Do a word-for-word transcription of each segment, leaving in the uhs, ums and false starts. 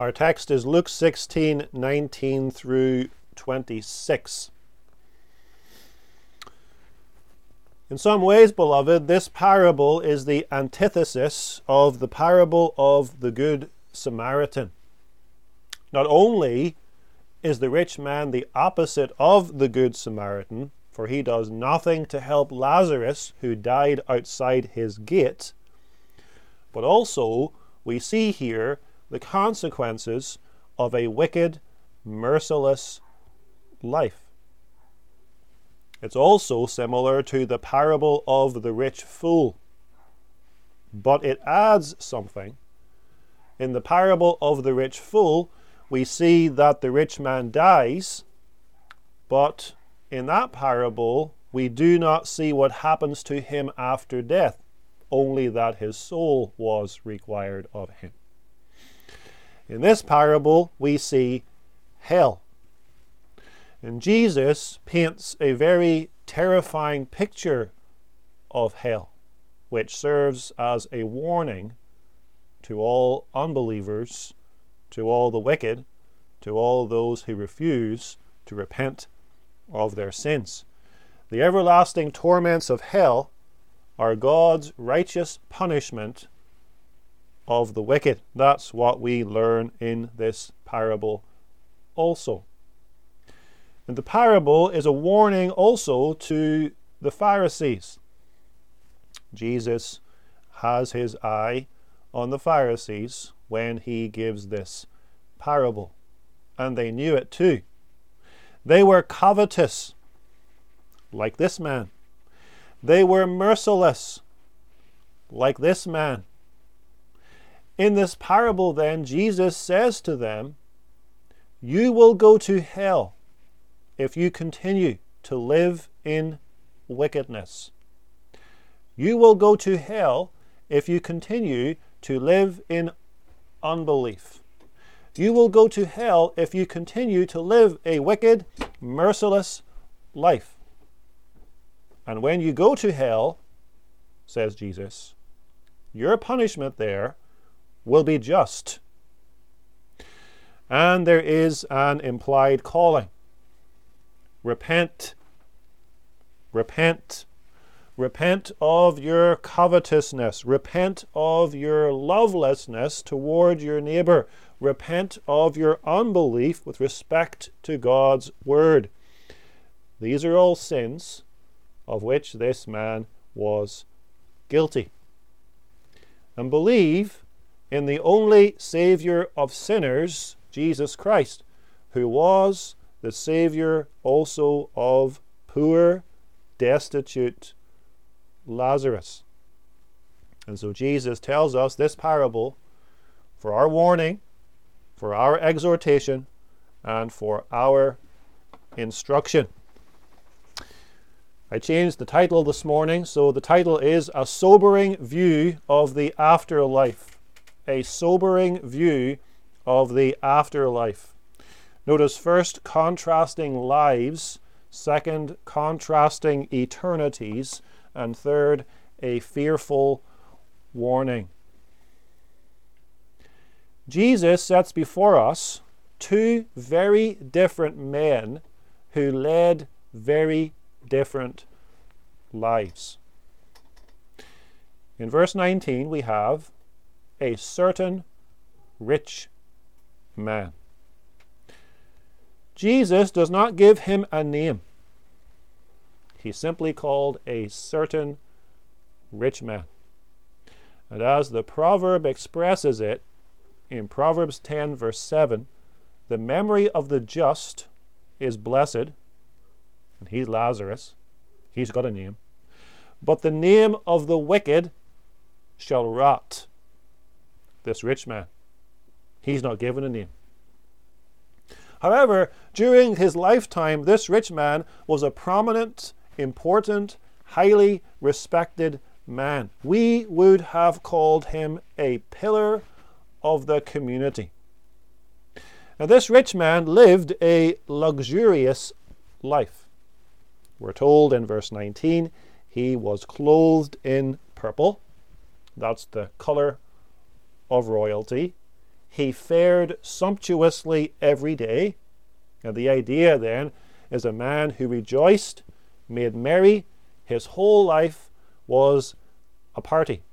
Our text is Luke sixteen, nineteen through twenty-six. In some ways, beloved, this parable is the antithesis of the parable of the Good Samaritan. Not only is the rich man the opposite of the Good Samaritan, for he does nothing to help Lazarus, who died outside his gate, but also we see here the consequences of a wicked, merciless life. It's also similar to the parable of the rich fool, but it adds something. In the parable of the rich fool, we see that the rich man dies, but in that parable, we do not see what happens to him after death, only that his soul was required of him. In this parable, we see hell. And Jesus paints a very terrifying picture of hell, which serves as a warning to all unbelievers, to all the wicked, to all those who refuse to repent of their sins. The everlasting torments of hell are God's righteous punishment of the wicked. That's what we learn in this parable also. And the parable is a warning also to the Pharisees. Jesus has his eye on the Pharisees when he gives this parable, and they knew it too. They were covetous, like this man. They were merciless, like this man. In this parable, then, Jesus says to them, "You will go to hell if you continue to live in wickedness. You will go to hell if you continue to live in unbelief. You will go to hell if you continue to live a wicked, merciless life. And when you go to hell," says Jesus, "your punishment there will be just." And there is an implied calling. Repent. Repent. Repent of your covetousness. Repent of your lovelessness toward your neighbor. Repent of your unbelief with respect to God's word. These are all sins of which this man was guilty. And believe in the only Savior of sinners, Jesus Christ, who was the Savior also of poor, destitute Lazarus. And so Jesus tells us this parable for our warning, for our exhortation, and for our instruction. I changed the title this morning, so the title is A Sobering View of the Afterlife. A sobering view of the afterlife. Notice first, contrasting lives. Second, contrasting eternities. And third, a fearful warning. Jesus sets before us two very different men who led very different lives. In verse nineteen, we have a certain rich man. Jesus does not give him a name. He simply called a certain rich man. And as the proverb expresses it, in Proverbs ten, verse seven, the memory of the just is blessed, and he's Lazarus. He's got a name. But the name of the wicked shall rot. This rich man, he's not given a name. However, during his lifetime, this rich man was a prominent, important, highly respected man. We would have called him a pillar of the community. Now, this rich man lived a luxurious life. We're told in verse nineteen, he was clothed in purple. That's the color of royalty. He fared sumptuously every day. And the idea then is a man who rejoiced, made merry. His whole life was a party.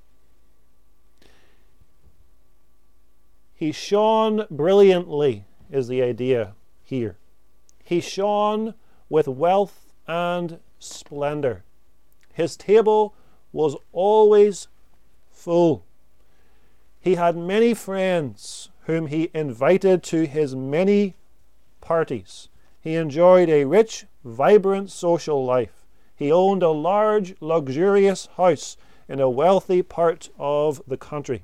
He shone brilliantly is the idea here. He shone with wealth and splendor. His table was always full. He had many friends whom he invited to his many parties. He enjoyed a rich, vibrant social life. He owned a large, luxurious house in a wealthy part of the country.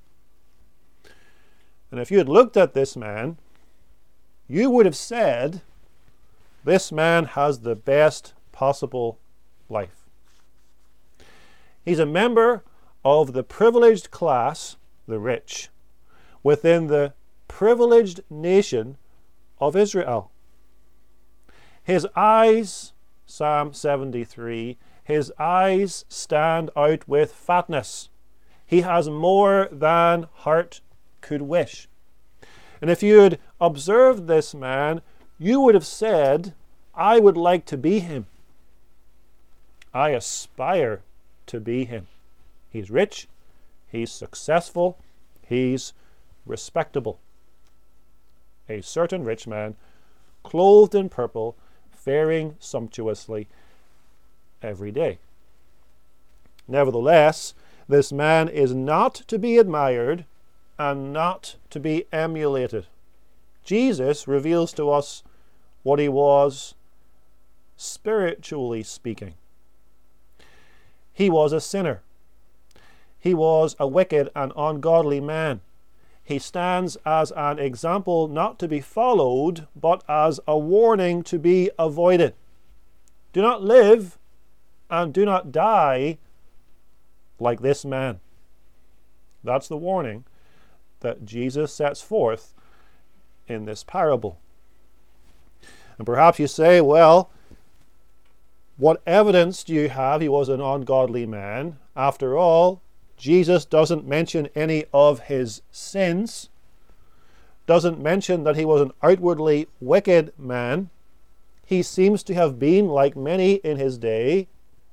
And if you had looked at this man, you would have said, this man has the best possible life. He's a member of the privileged class, the rich, within the privileged nation of Israel. His eyes, Psalm seventy-three, his eyes stand out with fatness. He has more than heart could wish. And if you had observed this man, you would have said, I would like to be him. I aspire to be him. He's rich, he's successful, he's respectable. A certain rich man, clothed in purple, faring sumptuously every day. Nevertheless, this man is not to be admired and not to be emulated. Jesus reveals to us what he was spiritually speaking. He was a sinner. He was a wicked and ungodly man. He stands as an example not to be followed, but as a warning to be avoided. Do not live and do not die like this man. That's the warning that Jesus sets forth in this parable. And perhaps you say, well, what evidence do you have he was an ungodly man? After all, Jesus doesn't mention any of his sins, doesn't mention that he was an outwardly wicked man. He seems to have been, like many in his day,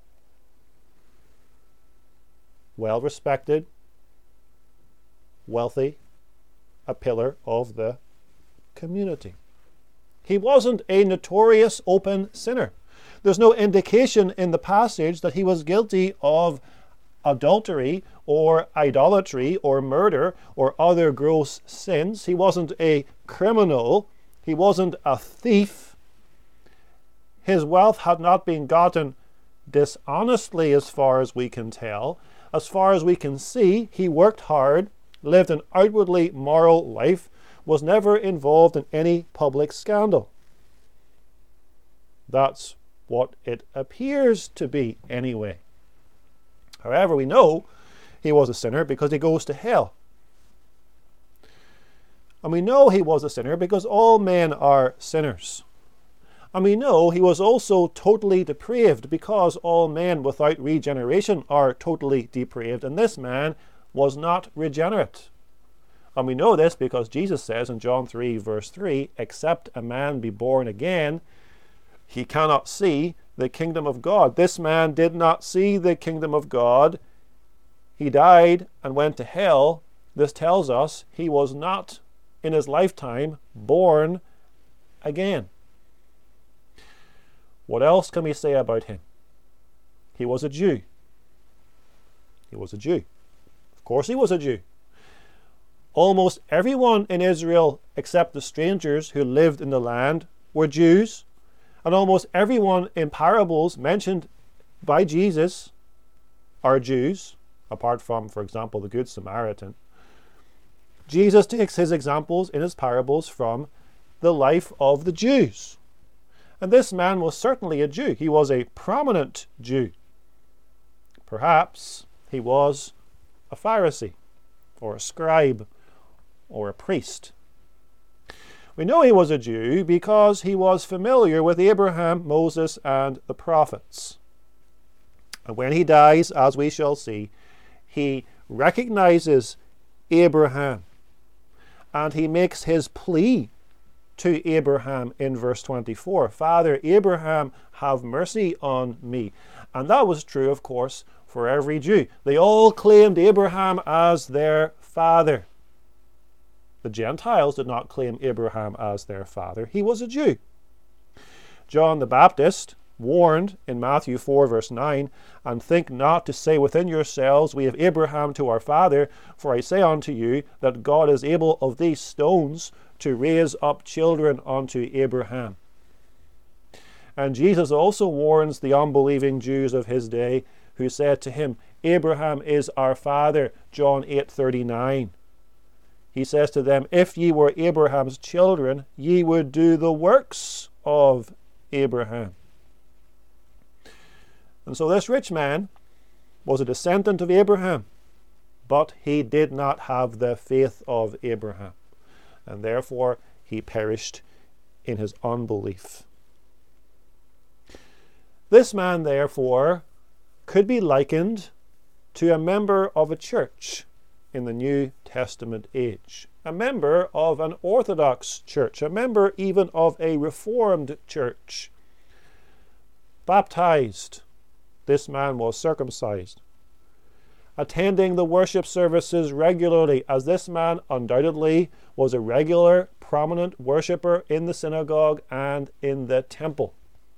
well respected, wealthy, a pillar of the community. He wasn't a notorious open sinner. There's no indication in the passage that he was guilty of adultery or idolatry or murder or other gross sins. He wasn't a criminal. He wasn't a thief. His wealth had not been gotten dishonestly as far as we can tell. As far as we can see, he worked hard, lived an outwardly moral life, was never involved in any public scandal. That's what it appears to be anyway. However, we know he was a sinner because he goes to hell. And we know he was a sinner because all men are sinners. And we know he was also totally depraved because all men without regeneration are totally depraved. And this man was not regenerate. And we know this because Jesus says in John three, verse three, except a man be born again, he cannot see the kingdom of God. This man did not see the kingdom of God. He died and went to hell. This tells us he was not in his lifetime born again. What else can we say about him? He was a Jew. He was a Jew. Of course he was a Jew. Almost everyone in Israel, except the strangers who lived in the land, were Jews. And almost everyone in parables mentioned by Jesus are Jews, apart from, for example, the Good Samaritan. Jesus takes his examples in his parables from the life of the Jews. And this man was certainly a Jew. He was a prominent Jew. Perhaps he was a Pharisee or a scribe or a priest. We know he was a Jew because he was familiar with Abraham, Moses, and the prophets. And when he dies, as we shall see, he recognizes Abraham and he makes his plea to Abraham in verse twenty-four. Father Abraham, have mercy on me. And that was true, of course, for every Jew. They all claimed Abraham as their father. The Gentiles did not claim Abraham as their father. He was a Jew. John the Baptist warned in Matthew four verse nine, and think not to say within yourselves, we have Abraham to our father, for I say unto you that God is able of these stones to raise up children unto Abraham. And Jesus also warns the unbelieving Jews of his day, who said to him, Abraham is our father, John eight thirty-nine. He says to them, if ye were Abraham's children, ye would do the works of Abraham. And so this rich man was a descendant of Abraham, but he did not have the faith of Abraham, and therefore he perished in his unbelief. This man, therefore, could be likened to a member of a church in the New Testament age, a member of an Orthodox church, a member even of a Reformed church. Baptized, this man was circumcised. Attending the worship services regularly, as this man undoubtedly was a regular, prominent worshipper in the synagogue and in the temple.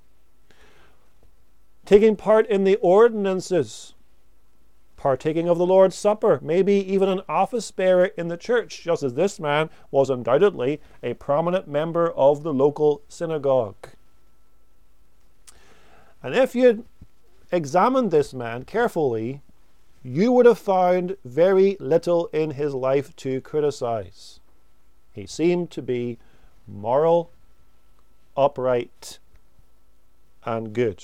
Taking part in the ordinances, partaking of the Lord's Supper, maybe even an office bearer in the church, just as this man was undoubtedly a prominent member of the local synagogue. And if you examined this man carefully, you would have found very little in his life to criticize. He seemed to be moral, upright, and good.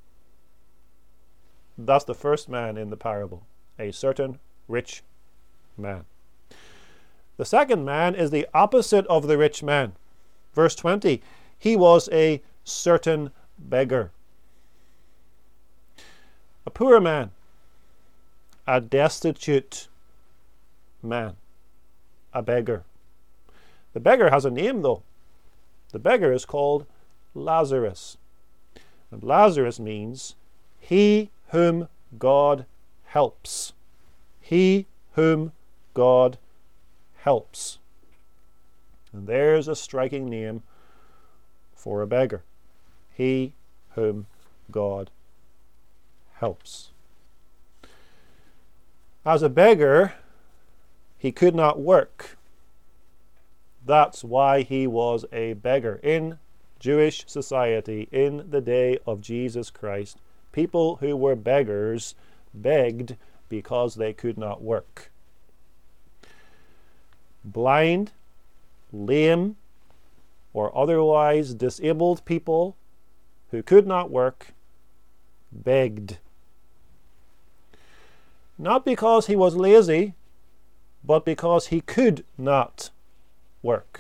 That's the first man in the parable, a certain rich man. The second man is the opposite of the rich man. Verse twenty, he was a certain beggar. A poor man, a destitute man, a beggar. The beggar has a name, though. The beggar is called Lazarus. And Lazarus means he whom God helps. He whom God helps. And there's a striking name for a beggar. He whom God helps. As a beggar, he could not work. That's why he was a beggar. In Jewish society, in the day of Jesus Christ, people who were beggars begged because they could not work. Blind, lame, or otherwise disabled people who could not work begged. Not because he was lazy, but because he could not work.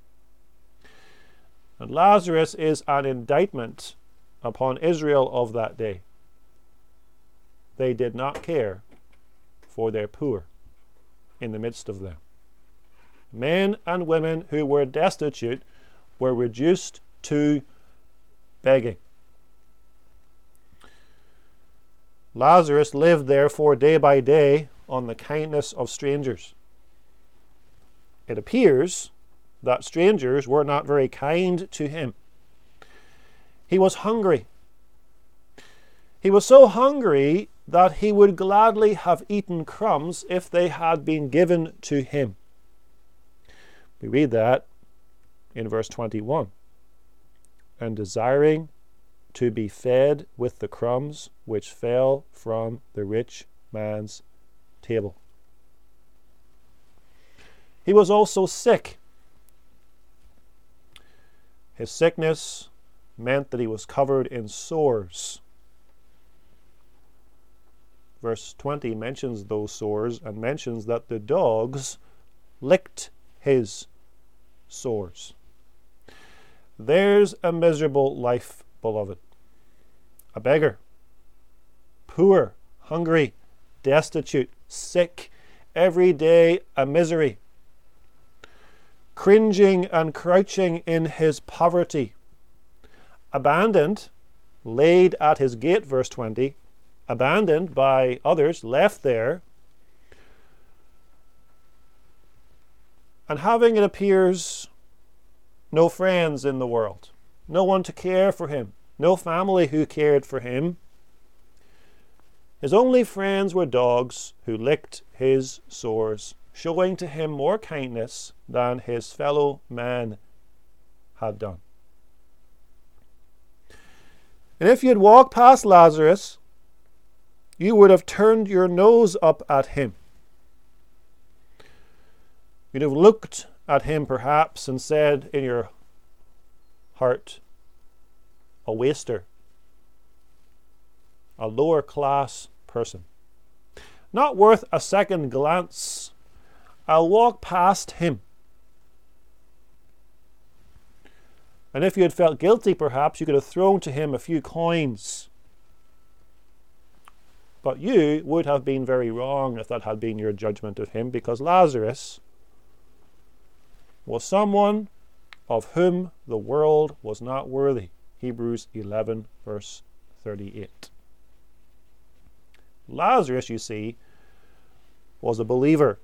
And Lazarus is an indictment upon Israel of that day. They did not care for their poor in the midst of them. Men and women who were destitute were reduced to begging. Lazarus lived therefore day by day on the kindness of strangers. It appears that strangers were not very kind to him. He was hungry. He was so hungry that he would gladly have eaten crumbs if they had been given to him. We read that in verse twenty-one. And desiring to be fed with the crumbs which fell from the rich man's table. He was also sick. His sickness meant that he was covered in sores. Verse twenty mentions those sores and mentions that the dogs licked his sores. There's a miserable life, beloved. A beggar, poor, hungry, destitute, sick, every day a misery. cringing and crouching in his poverty, abandoned, laid at his gate, verse twenty, abandoned by others, left there, and having, it appears, no friends in the world, no one to care for him, no family who cared for him. His only friends were dogs who licked his sores, showing to him more kindness than his fellow man had done. And if you had walked past Lazarus, you would have turned your nose up at him. You'd have looked at him perhaps and said in your heart, a waster, a lower class person, not worth a second glance. I'll walk past him. And if you had felt guilty, perhaps you could have thrown to him a few coins. But you would have been very wrong if that had been your judgment of him, because Lazarus was someone of whom the world was not worthy. Hebrews eleven, verse thirty-eight. Lazarus, you see, was a believer.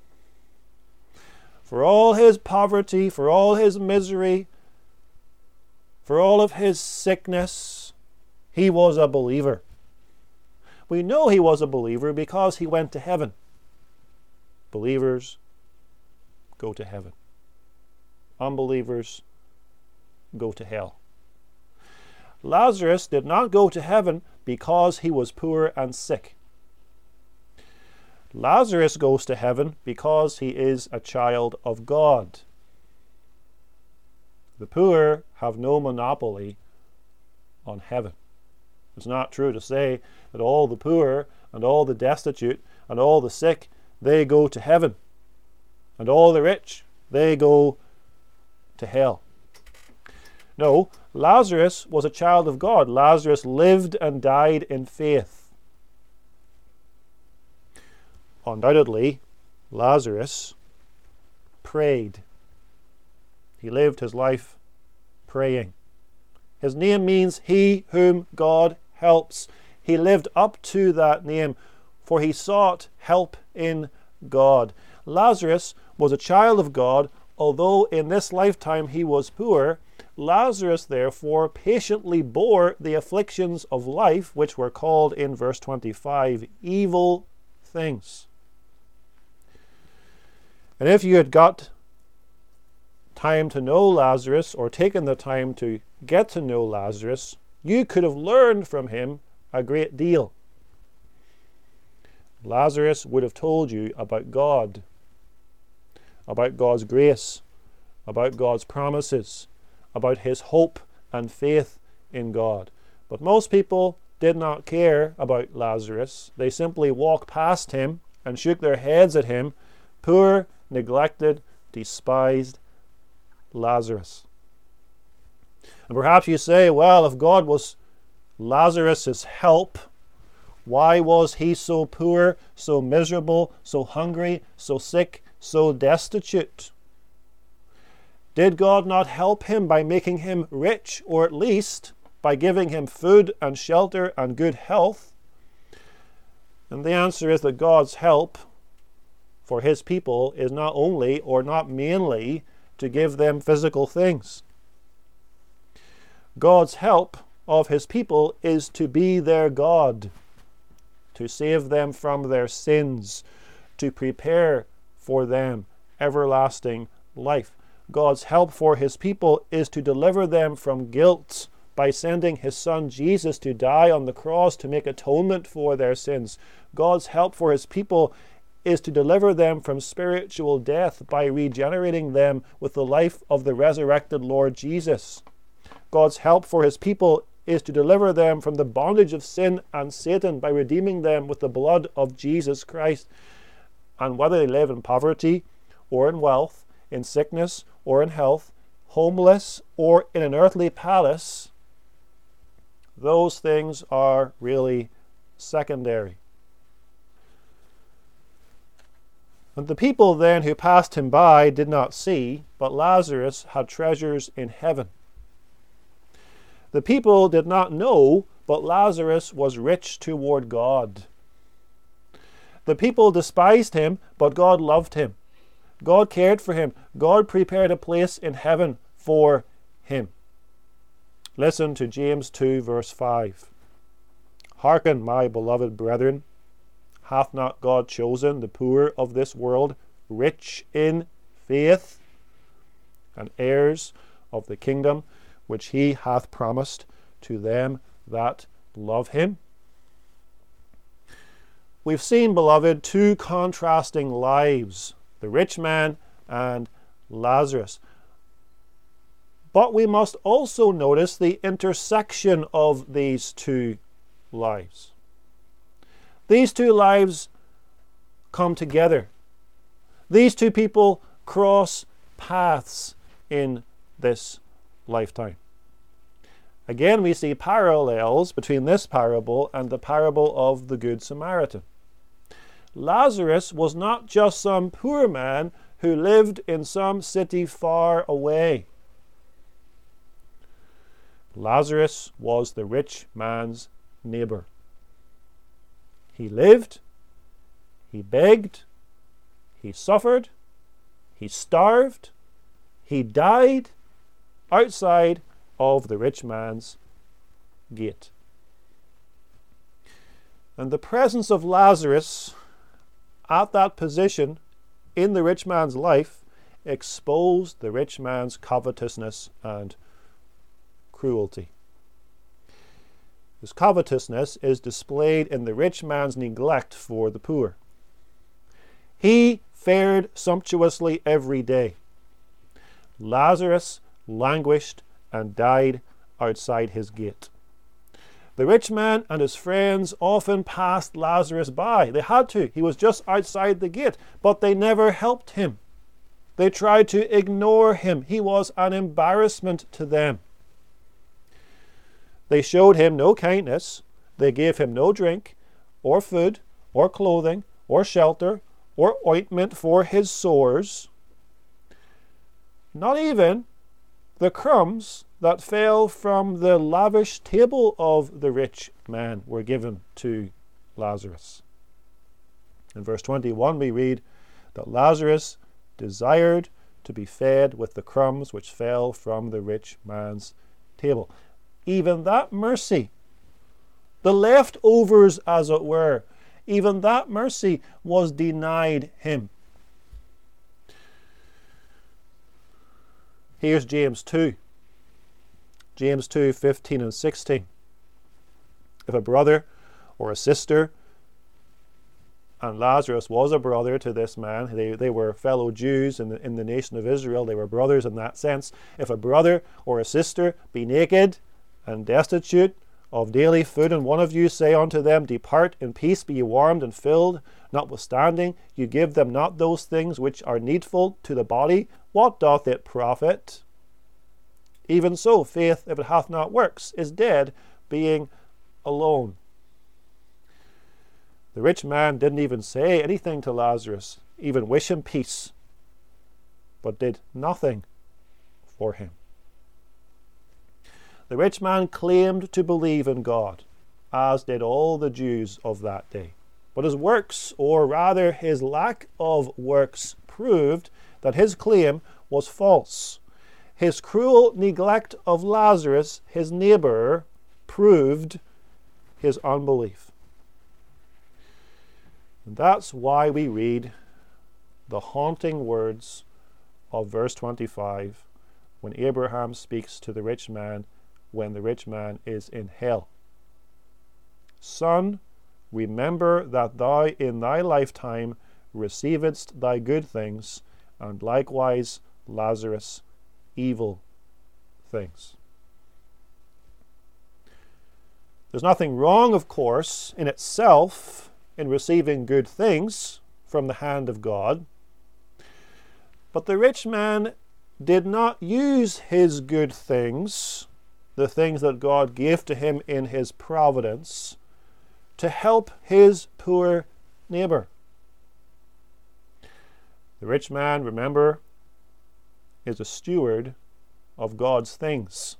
For all his poverty, for all his misery, for all of his sickness, he was a believer. We know he was a believer because he went to heaven. Believers go to heaven. Unbelievers go to hell. Lazarus did not go to heaven because he was poor and sick. Lazarus goes to heaven because he is a child of God. The poor have no monopoly on heaven. It's not true to say that all the poor and all the destitute and all the sick, they go to heaven. And all the rich, they go to hell. No, Lazarus was a child of God. Lazarus lived and died in faith. Undoubtedly, Lazarus prayed. He lived his life praying. His name means he whom God helps. He lived up to that name, for he sought help in God. Lazarus was a child of God, although in this lifetime he was poor. Lazarus, therefore, patiently bore the afflictions of life, which were called in verse twenty-five evil things. And if you had got time to know Lazarus, or taken the time to get to know Lazarus, you could have learned from him a great deal. Lazarus would have told you about God, about God's grace, about God's promises, about his hope and faith in God. But most people did not care about Lazarus. They simply walked past him and shook their heads at him, poor, neglected, despised Lazarus. And perhaps you say, well, if God was Lazarus's help, why was he so poor, so miserable, so hungry, so sick, so destitute? Did God not help him by making him rich, or at least by giving him food and shelter and good health? And the answer is that God's help for his people is not only, or not mainly, to give them physical things. God's help of his people is to be their God, to save them from their sins, to prepare for them everlasting life. God's help for his people is to deliver them from guilt by sending his son Jesus to die on the cross to make atonement for their sins. God's help for his people is to deliver them from spiritual death by regenerating them with the life of the resurrected Lord Jesus. God's help for his people is to deliver them from the bondage of sin and Satan by redeeming them with the blood of Jesus Christ. And whether they live in poverty or in wealth, in sickness or in health, homeless or in an earthly palace, those things are really secondary. And the people then who passed him by did not see, but Lazarus had treasures in heaven. The people did not know, but Lazarus was rich toward God. The people despised him, but God loved him. God cared for him. God prepared a place in heaven for him. Listen to James two, verse five. Hearken, my beloved brethren, hath not God chosen the poor of this world rich in faith, and heirs of the kingdom which he hath promised to them that love him? We've seen, beloved, two contrasting lives, the rich man and Lazarus. But we must also notice the intersection of these two lives. These two lives come together. These two people cross paths in this lifetime. Again, we see parallels between this parable and the parable of the Good Samaritan. Lazarus was not just some poor man who lived in some city far away. Lazarus was the rich man's neighbor. He lived, he begged, he suffered, he starved, he died outside of the rich man's gate. And the presence of Lazarus at that position in the rich man's life exposed the rich man's covetousness and cruelty. His covetousness is displayed in the rich man's neglect for the poor. He fared sumptuously every day. Lazarus languished and died outside his gate. The rich man and his friends often passed Lazarus by. They had to. He was just outside the gate, but they never helped him. They tried to ignore him. He was an embarrassment to them. They showed him no kindness. They gave him no drink, or food, or clothing, or shelter, or ointment for his sores. Not even the crumbs that fell from the lavish table of the rich man were given to Lazarus. In verse twenty-one we read that Lazarus desired to be fed with the crumbs which fell from the rich man's table. Even that mercy, the leftovers as it were, even that mercy was denied him. Here's James two. James two, fifteen and sixteen. If a brother or a sister, and Lazarus was a brother to this man, they, they were fellow Jews in the, in the nation of Israel, they were brothers in that sense. If a brother or a sister be naked and destitute of daily food, and one of you say unto them, Depart in peace, be ye warmed and filled, notwithstanding you give them not those things which are needful to the body, what doth it profit? Even so, faith, if it hath not works, is dead, being alone. The rich man didn't even say anything to Lazarus, even wish him peace, but did nothing for him. The rich man claimed to believe in God, as did all the Jews of that day. But his works, or rather his lack of works, proved that his claim was false. His cruel neglect of Lazarus, his neighbor, proved his unbelief. And that's why we read the haunting words of verse twenty-five when Abraham speaks to the rich man when the rich man is in hell. Son, remember that thou in thy lifetime receivedst thy good things, and likewise Lazarus evil things. There's nothing wrong, of course, in itself in receiving good things from the hand of God. But the rich man did not use his good things, the things that God gave to him in his providence, to help his poor neighbor. The rich man, remember, is a steward of God's things.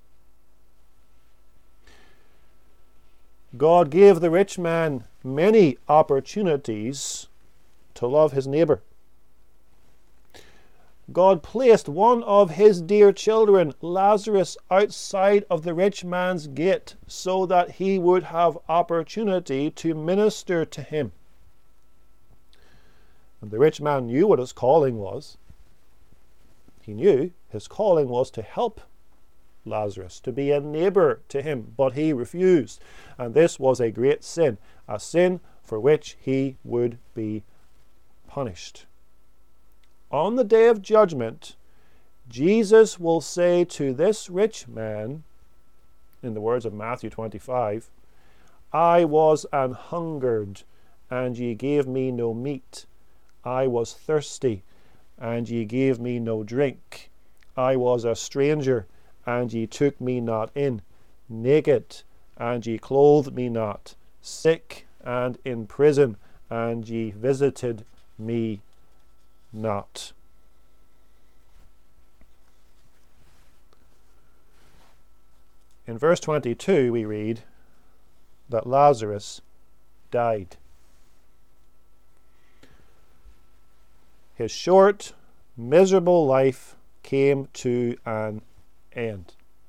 God gave the rich man many opportunities to love his neighbor. God placed one of his dear children, Lazarus, outside of the rich man's gate so that he would have opportunity to minister to him. And the rich man knew what his calling was. He knew his calling was to help Lazarus, to be a neighbor to him, but he refused. And this was a great sin, a sin for which he would be punished. On the day of judgment, Jesus will say to this rich man, in the words of Matthew twenty-five, I was an hungered, and ye gave me no meat. I was thirsty, and ye gave me no drink. I was a stranger, and ye took me not in. Naked, and ye clothed me not. Sick, and in prison, and ye visited me not. In verse twenty-two we read that Lazarus died. His short, miserable life came to an end.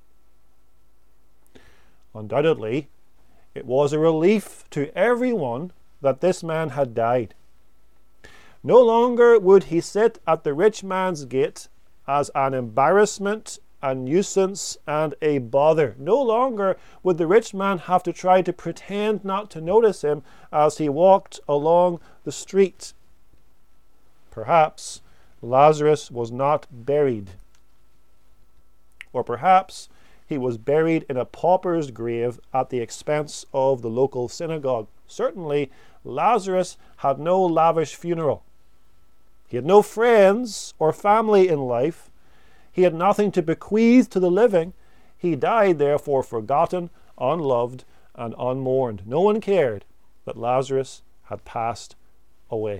Undoubtedly, it was a relief to everyone that this man had died. No longer would he sit at the rich man's gate as an embarrassment, a nuisance, and a bother. No longer would the rich man have to try to pretend not to notice him as he walked along the street. Perhaps Lazarus was not buried. Or perhaps he was buried in a pauper's grave at the expense of the local synagogue. Certainly, Lazarus had no lavish funeral. He had no friends or family in life. He had nothing to bequeath to the living. He died, therefore, forgotten, unloved, and unmourned. No one cared that Lazarus had passed away.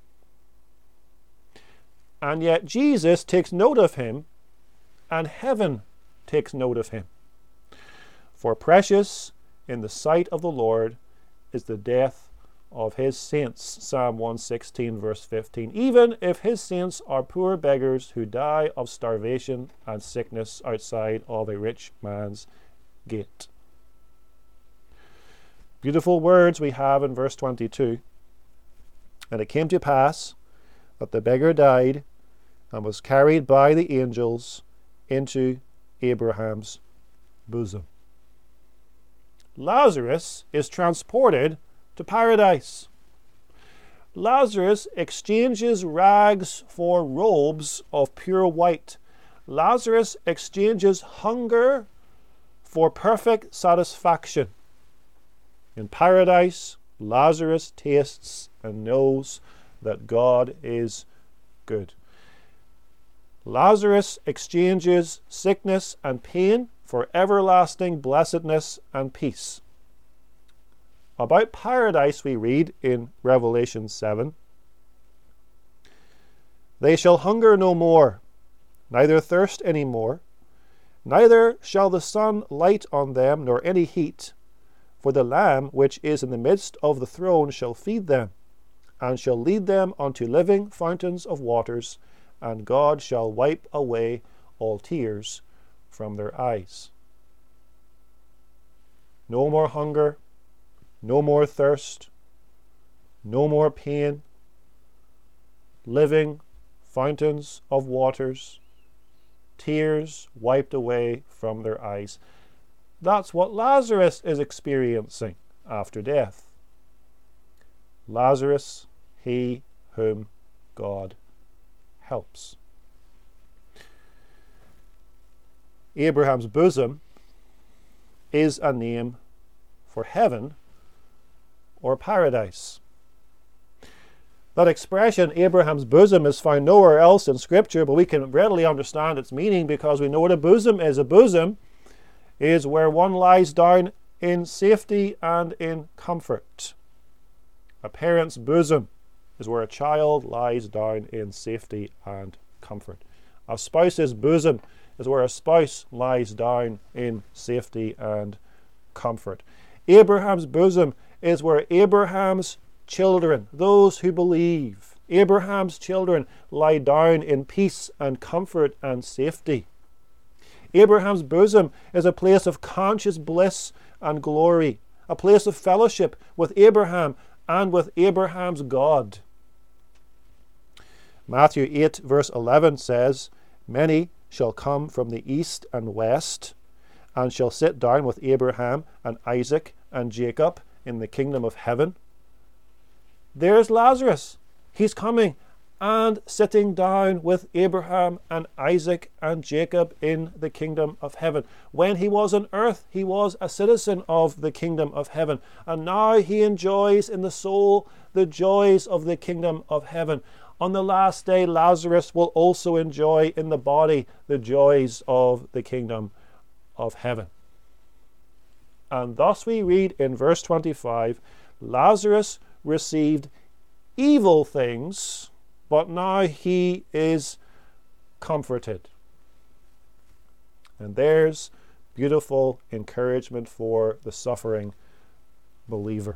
And yet Jesus takes note of him, and heaven takes note of him. For precious in the sight of the Lord is the death of his saints. Psalm one sixteen, verse fifteen. Even if his saints are poor beggars who die of starvation and sickness outside of a rich man's gate. Beautiful words we have in verse twenty-two. And it came to pass that the beggar died and was carried by the angels into Abraham's bosom. Lazarus is transported to paradise. Lazarus exchanges rags for robes of pure white. Lazarus exchanges hunger for perfect satisfaction. In paradise, Lazarus tastes and knows that God is good. Lazarus exchanges sickness and pain for everlasting blessedness and peace. About paradise we read in Revelation seven, they shall hunger no more, neither thirst any more, neither shall the sun light on them, nor any heat, for the Lamb which is in the midst of the throne shall feed them, and shall lead them unto living fountains of waters, and God shall wipe away all tears from their eyes. No more hunger, no more thirst, no more pain, living fountains of waters, tears wiped away from their eyes. That's what Lazarus is experiencing after death. Lazarus, he whom God helps. Abraham's bosom is a name for heaven or paradise. That expression, Abraham's bosom, is found nowhere else in Scripture, but we can readily understand its meaning because we know what a bosom is. A bosom is where one lies down in safety and in comfort. A parent's bosom is where a child lies down in safety and comfort. A spouse's bosom is where a spouse lies down in safety and comfort. Abraham's bosom is where Abraham's children, those who believe, Abraham's children lie down in peace and comfort and safety. Abraham's bosom is a place of conscious bliss and glory, a place of fellowship with Abraham and with Abraham's God. Matthew eight verse eleven says, "Many shall come from the east and west, and shall sit down with Abraham and Isaac and Jacob in the kingdom of heaven." There's Lazarus. He's coming and sitting down with Abraham and Isaac and Jacob in the kingdom of heaven. When he was on earth, he was a citizen of the kingdom of heaven, and now he enjoys in the soul the joys of the kingdom of heaven. On the last day, Lazarus will also enjoy in the body the joys of the kingdom of heaven. And thus we read in verse twenty-five, Lazarus received evil things, but now he is comforted. And there's beautiful encouragement for the suffering believer.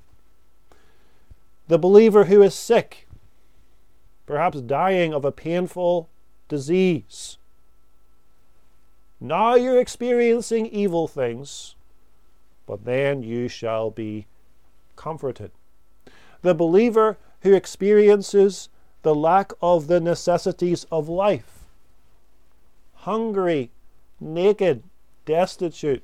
The believer who is sick, perhaps dying of a painful disease. Now you're experiencing evil things, but then you shall be comforted. The believer who experiences the lack of the necessities of life, hungry, naked, destitute,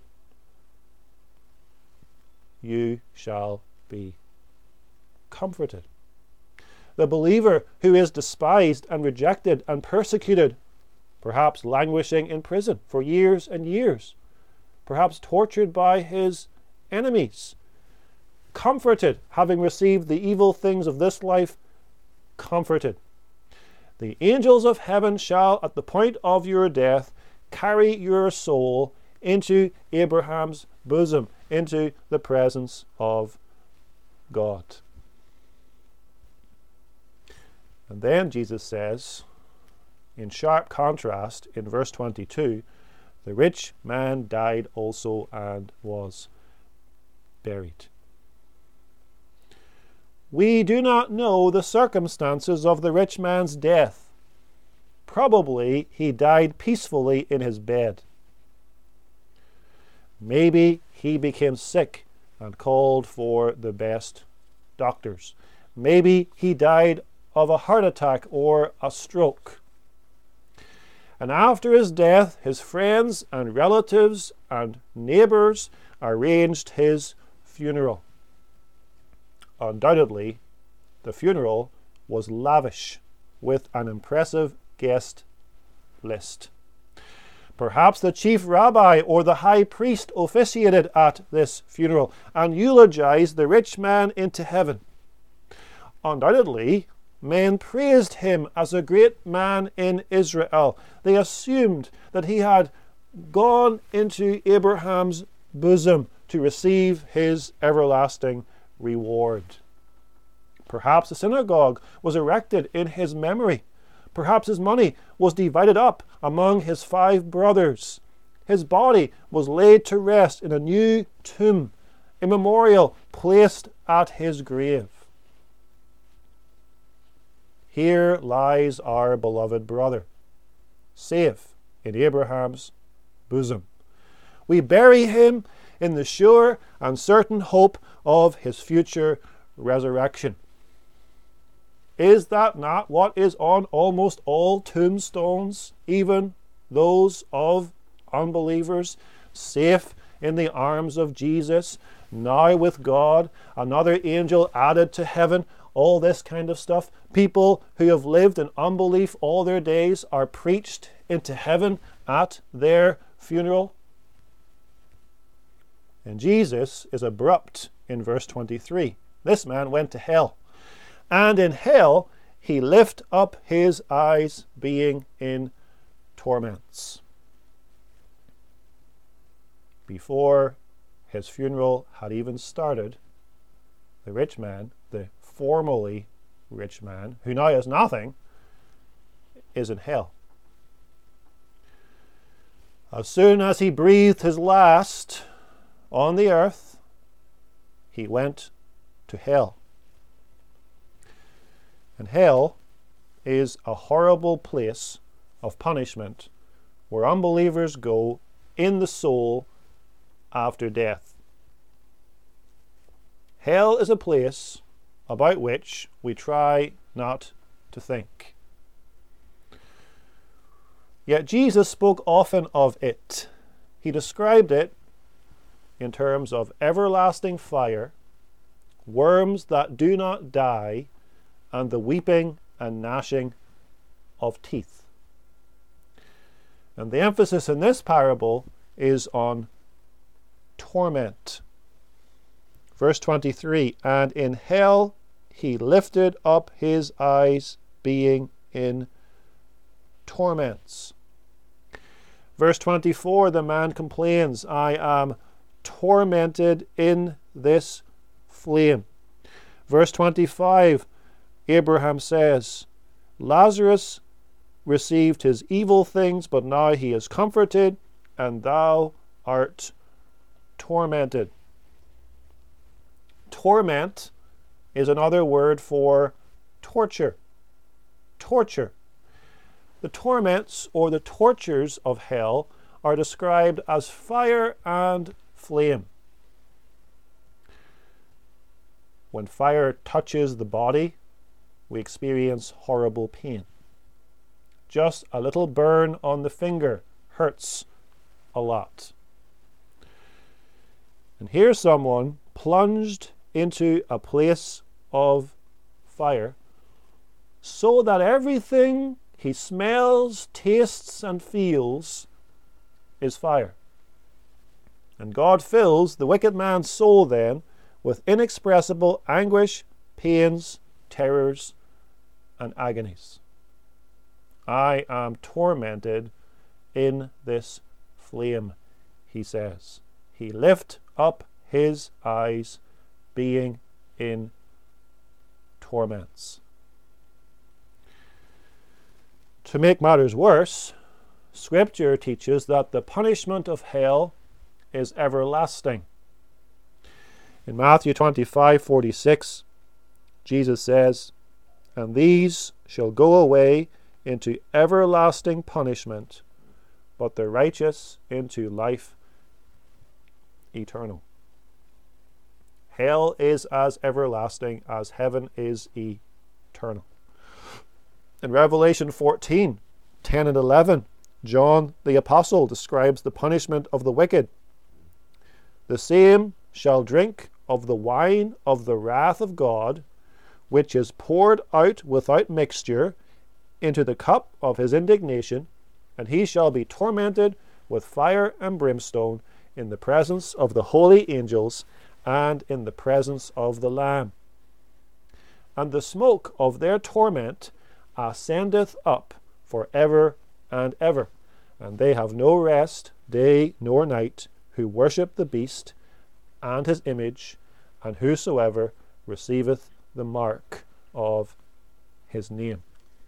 you shall be comforted. The believer who is despised and rejected and persecuted, perhaps languishing in prison for years and years, perhaps tortured by his enemies, comforted, having received the evil things of this life, comforted. The angels of heaven shall, at the point of your death, carry your soul into Abraham's bosom, into the presence of God. And then Jesus says, in sharp contrast, in verse twenty-two, the rich man died also and was buried. We do not know the circumstances of the rich man's death. Probably he died peacefully in his bed. Maybe he became sick and called for the best doctors. Maybe he died of a heart attack or a stroke. And after his death, his friends and relatives and neighbors arranged his funeral. Undoubtedly, the funeral was lavish, with an impressive guest list. Perhaps the chief rabbi or the high priest officiated at this funeral and eulogized the rich man into heaven. Undoubtedly, men praised him as a great man in Israel. They assumed that he had gone into Abraham's bosom to receive his everlasting reward. Perhaps a synagogue was erected in his memory. Perhaps his money was divided up among his five brothers. His body was laid to rest in a new tomb, a memorial placed at his grave. Here lies our beloved brother, safe in Abraham's bosom. We bury him in the sure and certain hope of his future resurrection. Is that not what is on almost all tombstones, even those of unbelievers, safe in the arms of Jesus, now with God, another angel added to heaven, all this kind of stuff? People who have lived in unbelief all their days are preached into heaven at their funeral. And Jesus is abrupt in verse twenty-three. This man went to hell, and in hell he lift up his eyes, being in torments. Before his funeral had even started, the rich man, the formerly rich man, who now has nothing, is in hell. As soon as he breathed his last on the earth, he went to hell. And hell is a horrible place of punishment where unbelievers go in the soul after death. Hell is a place about which we try not to think. Yet Jesus spoke often of it. He described it in terms of everlasting fire, worms that do not die, and the weeping and gnashing of teeth. And the emphasis in this parable is on torment. Verse twenty-three, and in hell he lifted up his eyes, being in torments. Verse twenty-four, the man complains, I am tormented in this flame. Verse twenty-five, Abraham says, Lazarus received his evil things, but now he is comforted, and thou art tormented. Torment is another word for torture. Torture. The torments or the tortures of hell are described as fire and flame. When fire touches the body, we experience horrible pain. Just a little burn on the finger hurts a lot. And here's someone plunged into a place of fire so that everything he smells, tastes, and feels is fire. And God fills the wicked man's soul then with inexpressible anguish, pains, terrors, and agonies. I am tormented in this flame, he says. He lift up his eyes, being in torments. To make matters worse, Scripture teaches that the punishment of hell is everlasting. In Matthew twenty-five forty-six, Jesus says, and these shall go away into everlasting punishment, but the righteous into life eternal. Hell is as everlasting as heaven is eternal. In Revelation fourteen, ten and eleven, John the Apostle describes the punishment of the wicked. The same shall drink of the wine of the wrath of God, which is poured out without mixture into the cup of his indignation, and he shall be tormented with fire and brimstone in the presence of the holy angels and in the presence of the Lamb. And the smoke of their torment ascendeth up for ever and ever, and they have no rest day nor night, who worship the beast and his image, and whosoever receiveth the mark of his name.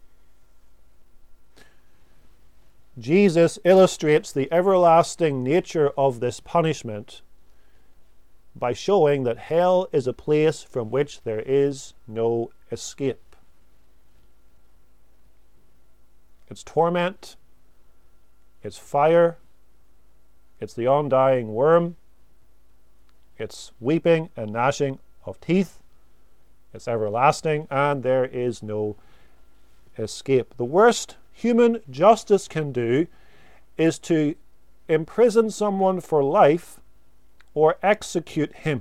Jesus illustrates the everlasting nature of this punishment by showing that hell is a place from which there is no escape. It's torment, it's fire, it's the undying worm, it's weeping and gnashing of teeth, it's everlasting, and there is no escape. The worst human justice can do is to imprison someone for life or execute him.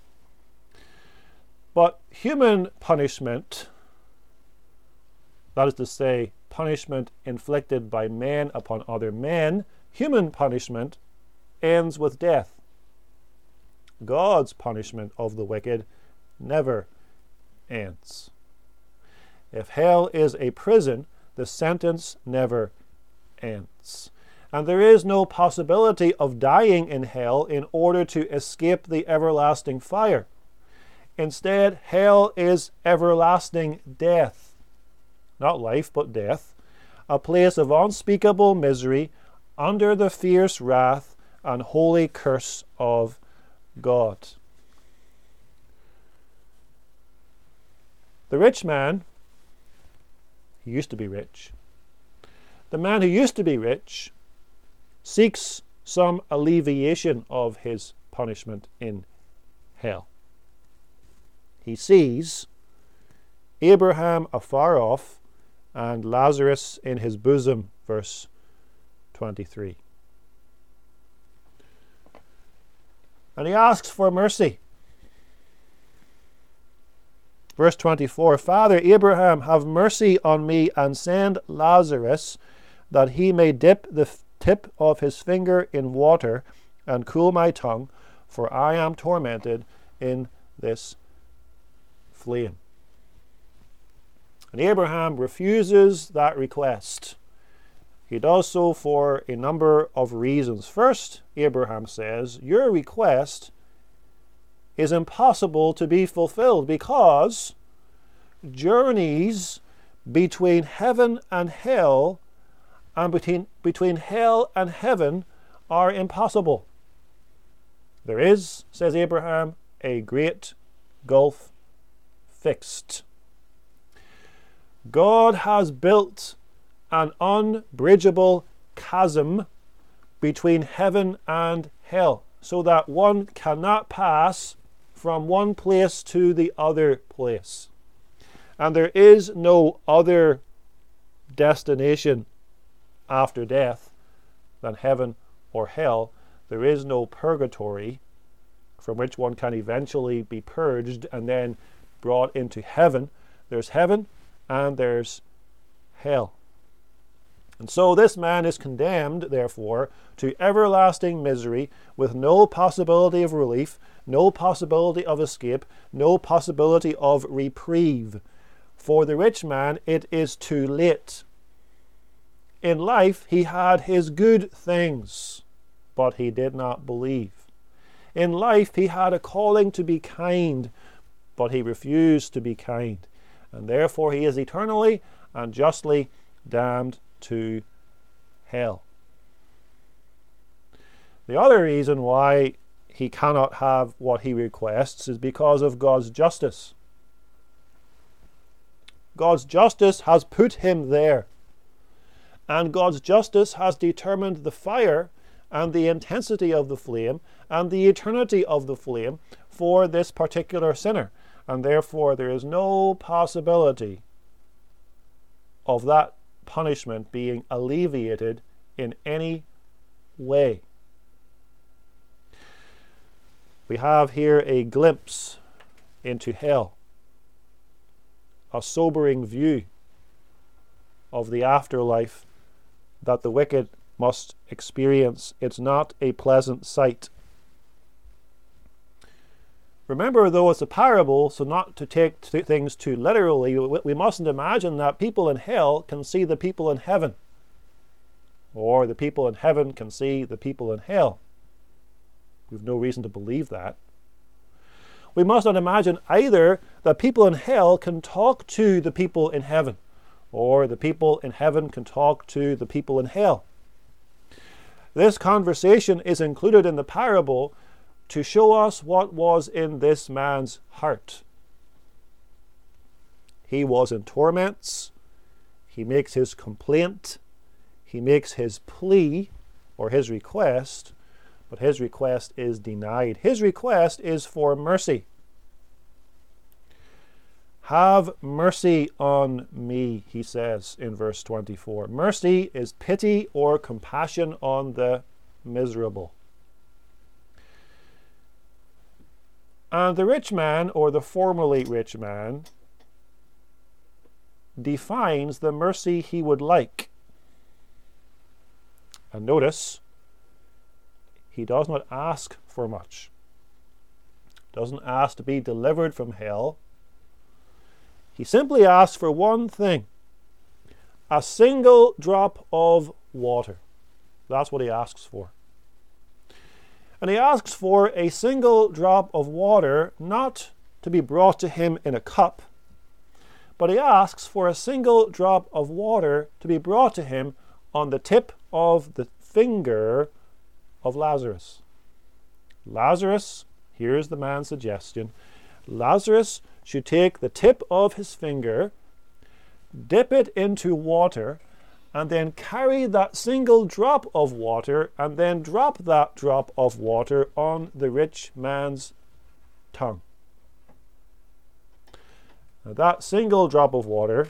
But human punishment, that is to say, punishment inflicted by men upon other men, human punishment ends with death. God's punishment of the wicked never ends. If hell is a prison, the sentence never ends. And there is no possibility of dying in hell in order to escape the everlasting fire. Instead, hell is everlasting death. Not life, but death. A place of unspeakable misery under the fierce wrath and holy curse of God. The rich man, he used to be rich. The man who used to be rich seeks some alleviation of his punishment in hell. He sees Abraham afar off and Lazarus in his bosom, verse twenty-three. And he asks for mercy. Verse twenty-four, Father Abraham, have mercy on me and send Lazarus that he may dip the tip of his finger in water and cool my tongue, for I am tormented in this flame. And Abraham refuses that request. He does so for a number of reasons. First, Abraham says, your request is impossible to be fulfilled because journeys between heaven and hell and between, between hell and heaven are impossible. There is, says Abraham, a great gulf fixed. God has built an unbridgeable chasm between heaven and hell, so that one cannot pass from one place to the other place. And there is no other destination after death than heaven or hell. There is no purgatory from which one can eventually be purged and then brought into heaven. There's heaven and there's hell. And so this man is condemned, therefore, to everlasting misery with no possibility of relief, no possibility of escape, no possibility of reprieve. For the rich man, it is too late. In life, he had his good things, but he did not believe. In life, he had a calling to be kind, but he refused to be kind. And therefore, he is eternally and justly damned to hell. The other reason why he cannot have what he requests is because of God's justice. God's justice has put him there. And God's justice has determined the fire and the intensity of the flame and the eternity of the flame for this particular sinner. And therefore there is no possibility of that punishment being alleviated in any way. We have here a glimpse into hell, a sobering view of the afterlife that the wicked must experience. It's not a pleasant sight. Remember, though, it's a parable, so not to take t- things too literally, we mustn't imagine that people in hell can see the people in heaven, or the people in heaven can see the people in hell. We've no reason to believe that. We must not imagine either that people in hell can talk to the people in heaven, or the people in heaven can talk to the people in hell. This conversation is included in the parable to show us what was in this man's heart. He was in torments. He makes his complaint. He makes his plea or his request, but his request is denied. His request is for mercy. Have mercy on me, he says in verse twenty-four. Mercy is pity or compassion on the miserable. And the rich man, or the formerly rich man, defines the mercy he would like. And notice, he does not ask for much. Doesn't ask to be delivered from hell. He simply asks for one thing: a single drop of water. That's what he asks for. And he asks for a single drop of water, not to be brought to him in a cup, but he asks for a single drop of water to be brought to him on the tip of the finger of Lazarus. Lazarus, here's the man's suggestion, Lazarus should take the tip of his finger, dip it into water, and then carry that single drop of water and then drop that drop of water on the rich man's tongue. Now, that single drop of water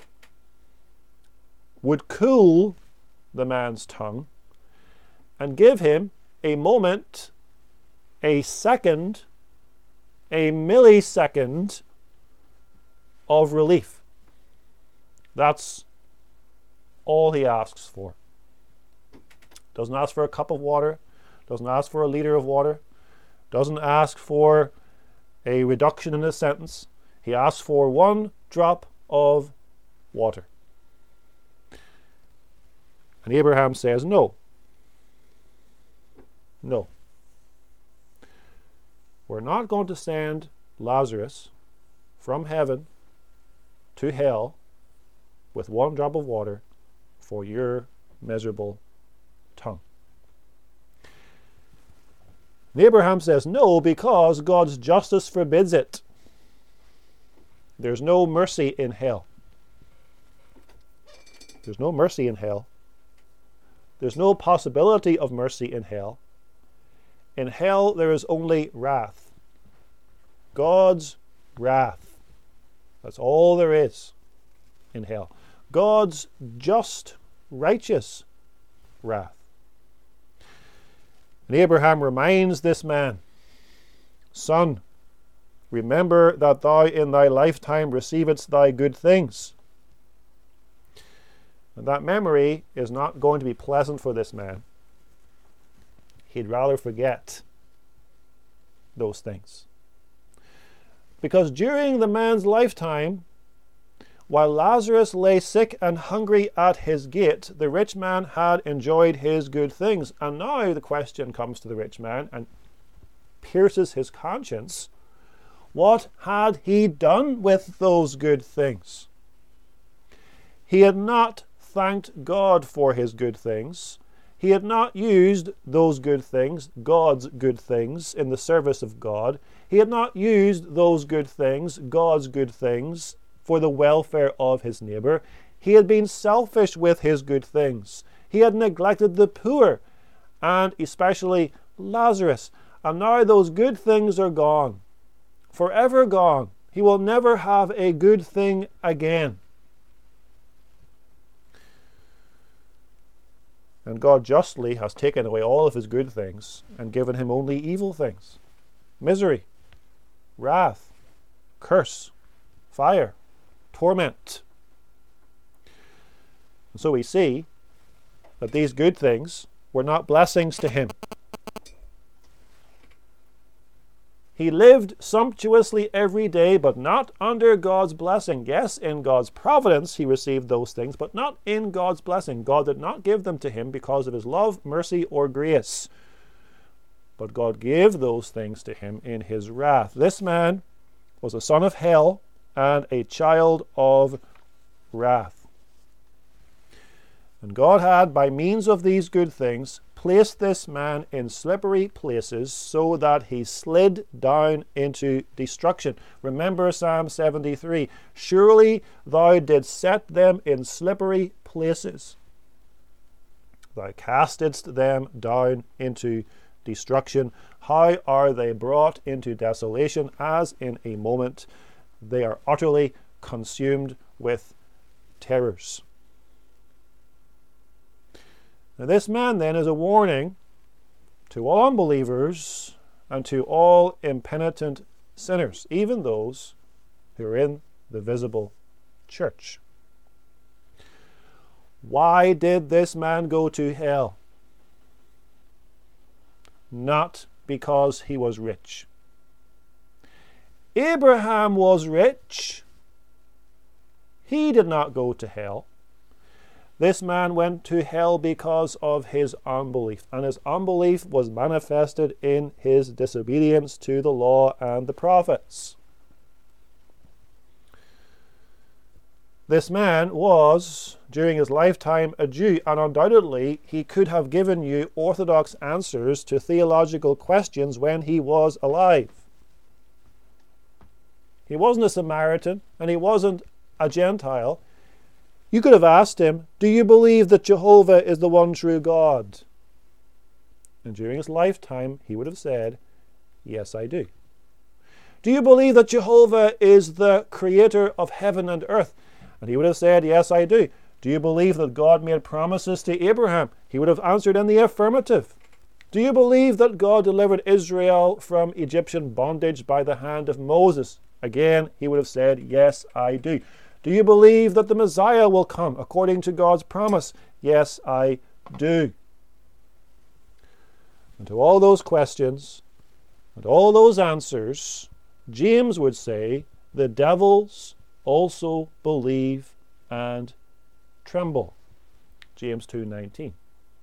would cool the man's tongue and give him a moment, a second, a millisecond of relief. That's all he asks for. Doesn't ask for a cup of water, doesn't ask for a liter of water, doesn't ask for a reduction in a sentence. He asks for one drop of water. And Abraham says, no. No. We're not going to send Lazarus from heaven to hell with one drop of water for your miserable tongue. And Abraham says no because God's justice forbids it. There's no mercy in hell. There's no mercy in hell. There's no possibility of mercy in hell. In hell there is only wrath. God's wrath. That's all there is in hell. God's just, righteous wrath. And Abraham reminds this man, son, remember that thou in thy lifetime receivedst thy good things. And that memory is not going to be pleasant for this man. He'd rather forget those things. Because during the man's lifetime, while Lazarus lay sick and hungry at his gate, the rich man had enjoyed his good things. And now the question comes to the rich man and pierces his conscience. What had he done with those good things? He had not thanked God for his good things. He had not used those good things, God's good things, in the service of God. He had not used those good things, God's good things, for the welfare of his neighbor. He had been selfish with his good things. He had neglected the poor, and especially Lazarus. And now those good things are gone, forever gone. He will never have a good thing again. And God justly has taken away all of his good things and given him only evil things. Misery, wrath, curse, fire, torment. And so we see that these good things were not blessings to him. He lived sumptuously every day, but not under God's blessing. Yes, in God's providence he received those things, but not in God's blessing. God did not give them to him because of his love, mercy, or grace. But God gave those things to him in his wrath. This man was a son of hell and a child of wrath. And God had, by means of these good things, placed this man in slippery places so that he slid down into destruction. Remember Psalm seventy-three. Surely thou didst set them in slippery places. Thou castedst them down into destruction. How are they brought into desolation? As in a moment they are utterly consumed with terrors. Now this man then is a warning to all unbelievers and to all impenitent sinners, even those who are in the visible church. Why did this man go to hell? Not because he was rich. Abraham was rich. He did not go to hell. This man went to hell because of his unbelief, and his unbelief was manifested in his disobedience to the law and the prophets. This man was, during his lifetime, a Jew, and undoubtedly he could have given you orthodox answers to theological questions when he was alive. He wasn't a Samaritan, and he wasn't a Gentile. You could have asked him, do you believe that Jehovah is the one true God? And during his lifetime, he would have said, yes, I do. Do you believe that Jehovah is the creator of heaven and earth? And he would have said, yes, I do. Do you believe that God made promises to Abraham? He would have answered in the affirmative. Do you believe that God delivered Israel from Egyptian bondage by the hand of Moses? Again, he would have said, yes, I do. Do you believe that the Messiah will come according to God's promise? Yes, I do. And to all those questions and all those answers, James would say, the devils also believe and tremble. James two nineteen.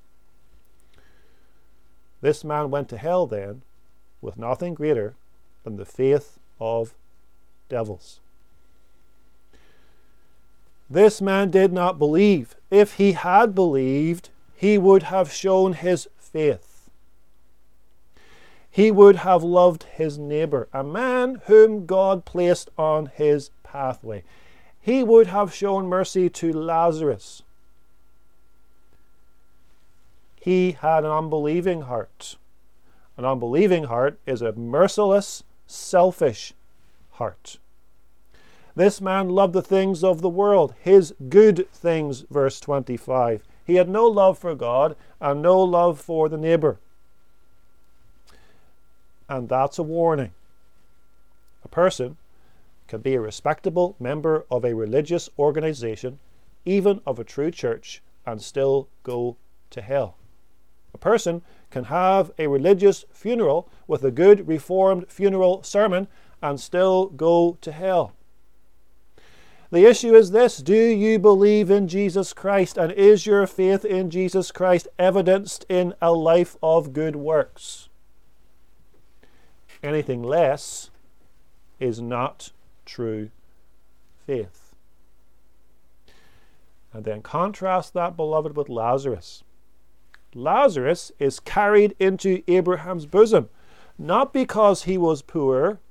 This man went to hell then with nothing greater than the faith of devils. This man did not believe. If he had believed, he would have shown his faith. He would have loved his neighbor, a man whom God placed on his pathway. He would have shown mercy to Lazarus. He had an unbelieving heart. An unbelieving heart is a merciless, selfish heart. This man loved the things of the world, his good things, verse twenty-five. He had no love for God and no love for the neighbor. And that's a warning. A person can be a respectable member of a religious organization, even of a true church, and still go to hell. A person can have a religious funeral with a good Reformed funeral sermon and still go to hell. The issue is this: do you believe in Jesus Christ, and is your faith in Jesus Christ evidenced in a life of good works? Anything less is not true faith. And then contrast that, beloved, with Lazarus. Lazarus is carried into Abraham's bosom, not because he was poor,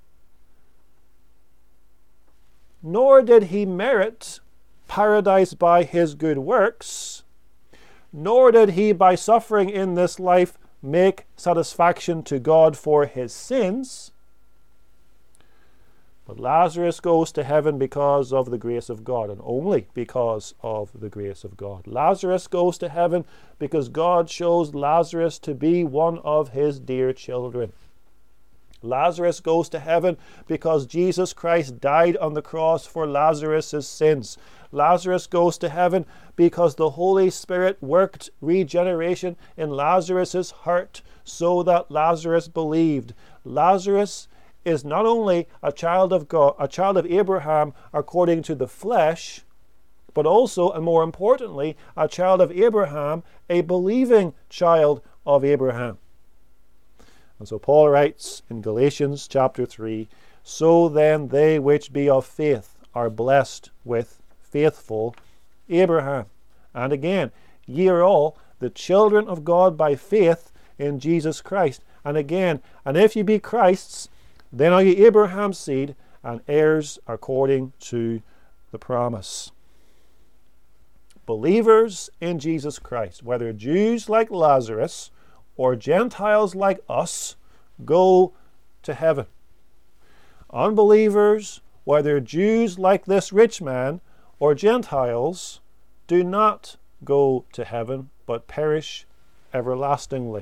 nor did he merit paradise by his good works, nor did he, by suffering in this life, make satisfaction to God for his sins. But Lazarus goes to heaven because of the grace of God, and only because of the grace of God. Lazarus goes to heaven because God shows Lazarus to be one of his dear children. Lazarus goes to heaven because Jesus Christ died on the cross for Lazarus' sins. Lazarus goes to heaven because the Holy Spirit worked regeneration in Lazarus' heart so that Lazarus believed. Lazarus is not only a child of God, a child of Abraham according to the flesh, but also, and more importantly, a child of Abraham, a believing child of Abraham. And so Paul writes in Galatians chapter three, so then they which be of faith are blessed with faithful Abraham. And again, ye are all the children of God by faith in Jesus Christ. And again, and if ye be Christ's, then are ye Abraham's seed, and heirs according to the promise. Believers in Jesus Christ, whether Jews like Lazarus or Gentiles like us, go to heaven. Unbelievers, whether Jews like this rich man or Gentiles, do not go to heaven, but perish everlastingly.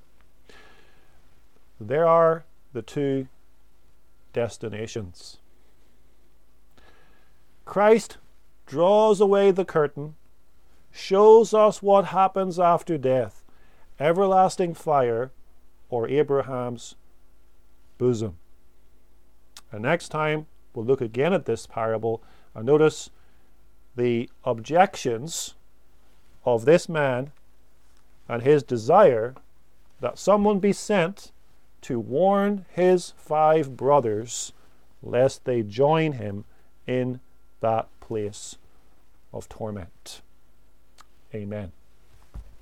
There are the two destinations. Christ draws away the curtain, shows us what happens after death: everlasting fire or Abraham's bosom. And next time we'll look again at this parable and notice the objections of this man and his desire that someone be sent to warn his five brothers lest they join him in that place of torment. Amen.